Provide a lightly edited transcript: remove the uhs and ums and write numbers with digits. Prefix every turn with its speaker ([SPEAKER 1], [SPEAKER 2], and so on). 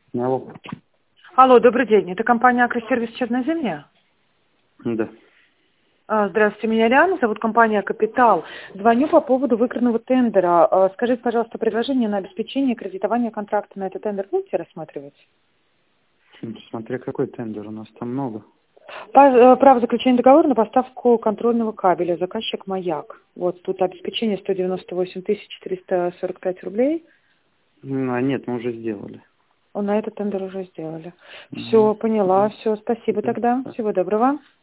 [SPEAKER 1] Алло.
[SPEAKER 2] Алло, добрый день. Это компания «Акросервис Черноземья».
[SPEAKER 1] Да.
[SPEAKER 2] Здравствуйте, меня Лиана, зовут компания «Капитал». Звоню по поводу выигранного тендера. Скажите, пожалуйста, предложение на обеспечение кредитования контракта на этот тендер будете рассматривать?
[SPEAKER 1] Смотря какой тендер, у нас там много.
[SPEAKER 2] Право заключения договора на поставку контрольного кабеля. Заказчик «Маяк». Вот тут обеспечение 198 445 рублей.
[SPEAKER 1] Нет, мы уже сделали.
[SPEAKER 2] На этот тендер уже сделали.
[SPEAKER 1] Угу.
[SPEAKER 2] Все, поняла. Все, спасибо тогда. Всего доброго.